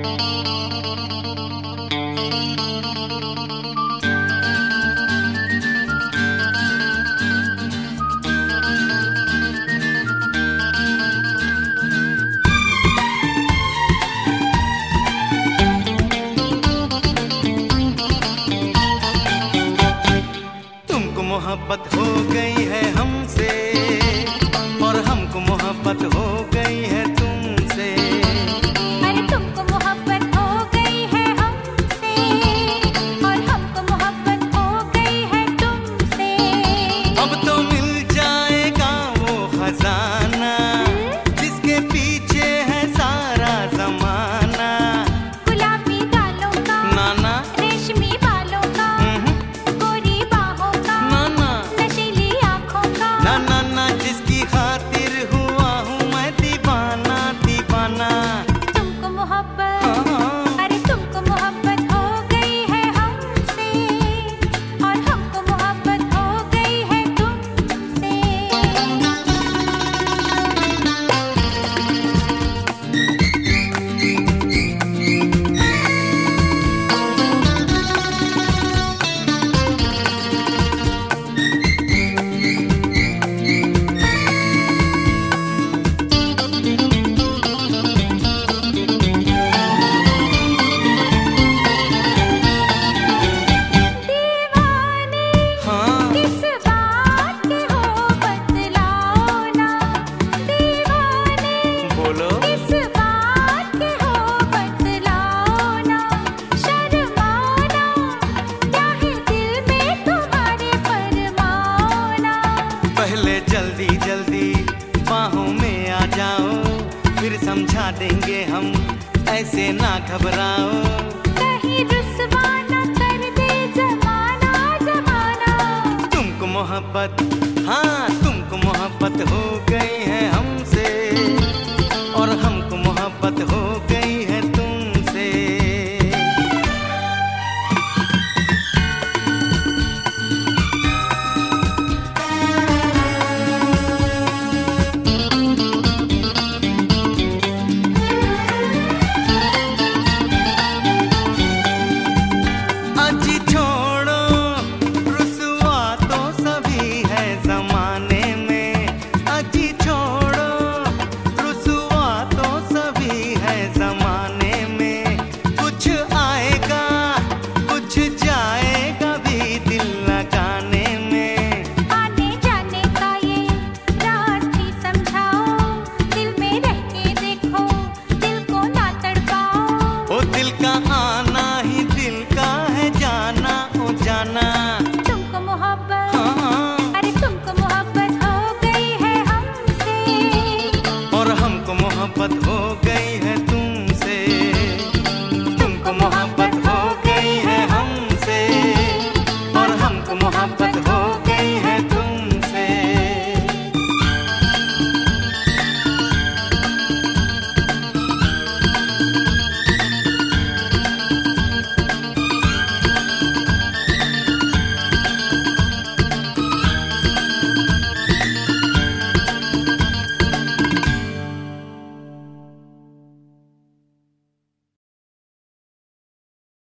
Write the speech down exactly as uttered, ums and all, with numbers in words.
मोहब्बत हो गई है हमसे और हमको मोहब्बत हो गई है तुमसे। अरे तुमको मोहब्बत हो गई है हमसे और हमको मोहब्बत हो गई है तुमसे। अब तो मिल जाएगा वो खजाना जिसके पीछे है सारा जमाना। गुलाबी गालों का, नाना रेशमी बालों का, गोरी बाहों का, नशीली आँखों का। ना ना ना जिसकी खातिर हुआ हूँ मैं दीवाना दीवाना। तुमको मोहब्बत, अरे तुमको मोहब्बत हो गई है हमसे और हमको मोहब्बत हो गई है तुमसे। पहले जल्दी जल्दी बाहों में आ जाओ, फिर समझा देंगे हम, ऐसे ना घबराओ। कहीं रुसवा न कर दे जमाना जमाना। तुमको मोहब्बत, हाँ तुमको मोहब्बत हो गई है हमसे और हमको मोहब्बत हो गई है तुमसे। अजी छोड़ो रुसवा तो सभी है जमाने में। अजी छोड़ो रुसवा तो सभी है जमाने